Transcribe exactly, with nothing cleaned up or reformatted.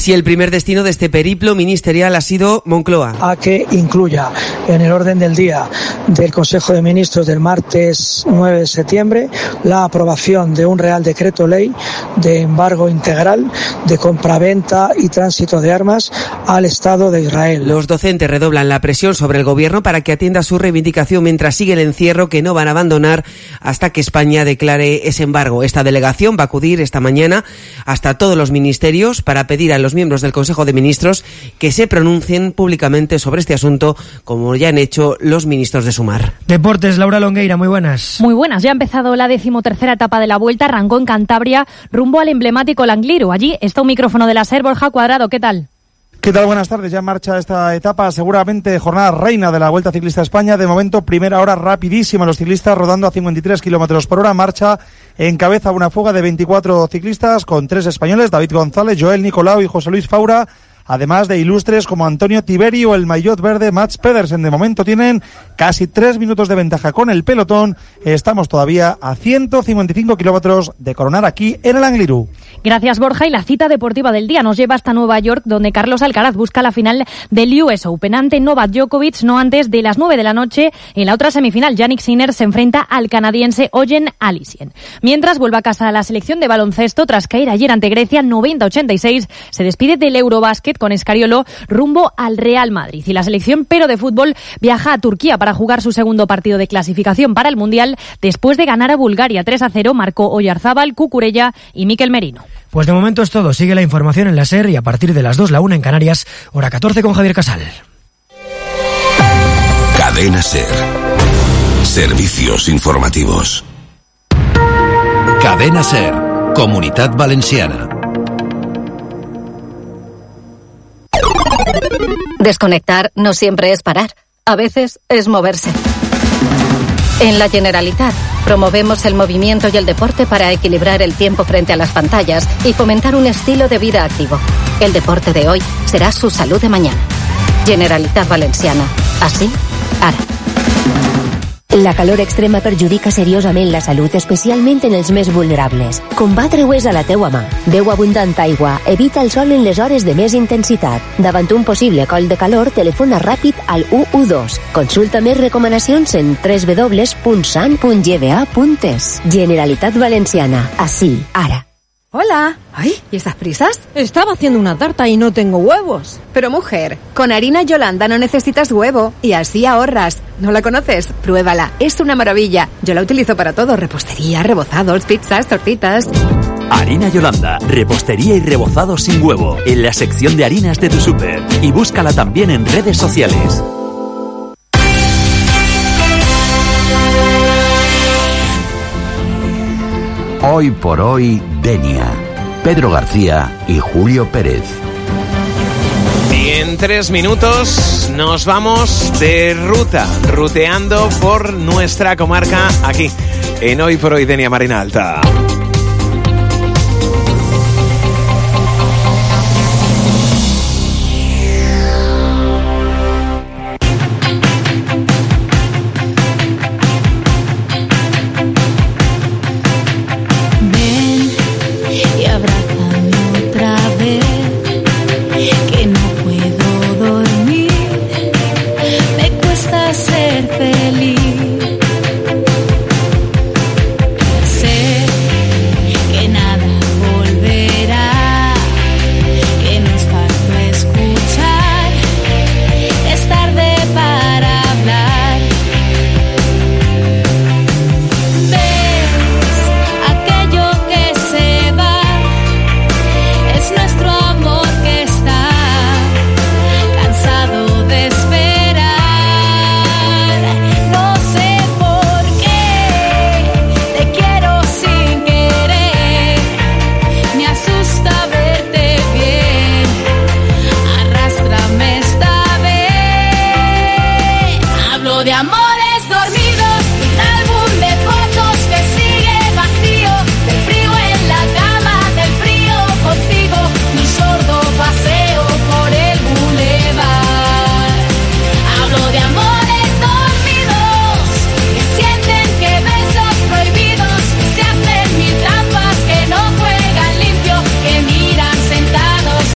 si el primer destino de este periplo ministerial ha sido Moncloa. A que incluya en el orden del día del Consejo de Ministros del martes nueve de septiembre la aprobación de un Real Decreto Ley de embargo integral de compraventa y tránsito de armas al Estado de Israel. Los docentes redoblan la presión sobre el gobierno para que atienda su reivindicación mientras sigue el encierro, que no van a abandonar hasta que España declare ese embargo. Esta delegación va a acudir esta mañana hasta todos los ministerios para pedir a los miembros del Consejo de Ministros que se pronuncien públicamente sobre este asunto, como ya han hecho los ministros de Sumar. Deportes, Laura Longueira, muy buenas. Muy buenas, ya ha empezado la decimotercera etapa de la Vuelta, arrancó en Cantabria rumbo al emblemático Langliru. Allí está un micrófono de la SER, Borja Cuadrado, ¿qué tal? ¿Qué tal? Buenas tardes. Ya en marcha esta etapa, seguramente jornada reina de la Vuelta Ciclista a España. De momento, primera hora rapidísima. Los ciclistas rodando a cincuenta y tres kilómetros por hora. Marcha encabeza una fuga de veinticuatro ciclistas con tres españoles, David González, Joel Nicolau y José Luis Faura. Además de ilustres como Antonio Tiberi o el maillot verde Mats Pedersen. De momento tienen casi tres minutos de ventaja con el pelotón. Estamos todavía a ciento cincuenta y cinco kilómetros de coronar aquí en el Angliru. Gracias, Borja. Y la cita deportiva del día nos lleva hasta Nueva York, donde Carlos Alcaraz busca la final del U S Open ante Novak Djokovic, no antes de las nueve de la noche. En la otra semifinal, Jannik Sinner se enfrenta al canadiense Oyen Alisien. Mientras vuelve a casa la selección de baloncesto, tras caer ayer ante Grecia noventa a ochenta y seis, se despide del Eurobásquet con Escariolo rumbo al Real Madrid. Y la selección pero de fútbol viaja a Turquía para jugar su segundo partido de clasificación para el Mundial después de ganar a Bulgaria tres a cero. Marcó Oyarzábal, Cucurella y Mikel Merino. Pues de momento es todo. Sigue la información en la SER y a partir de las dos, la una en Canarias, hora catorce con Javier Casal. Cadena SER. Servicios informativos. Cadena SER. Comunitat Valenciana. Desconectar no siempre es parar, a veces es moverse. En la Generalitat promovemos el movimiento y el deporte para equilibrar el tiempo frente a las pantallas y fomentar un estilo de vida activo. El deporte de hoy será su salud de mañana. Generalitat Valenciana. Así, ara. La calor extrema perjudica seriosament la salut, especialment en els més vulnerables. Combatre-ho és a la teua mà. Beu abundant aigua, evita el sol en les hores de més intensitat. Davant un possible coll de calor, telefona ràpid al u u dos. Consulta més recomanacions en doble u doble u doble u punt san punt g v a punt e s. Generalitat Valenciana. Así, ara. Hola. Ay, ¿y estas prisas? Estaba haciendo una tarta y no tengo huevos. Pero mujer, con harina Yolanda no necesitas huevo y así ahorras. ¿No la conoces? Pruébala, es una maravilla. Yo la utilizo para todo, repostería, rebozados, pizzas, tortitas. Harina Yolanda, repostería y rebozados sin huevo, en la sección de harinas de tu súper. Y búscala también en redes sociales. Hoy por hoy, Denia. Pedro García y Julio Pérez. Y en tres minutos nos vamos de ruta, ruteando por nuestra comarca aquí, en Hoy por Hoy, Denia, Marina Alta. De amor.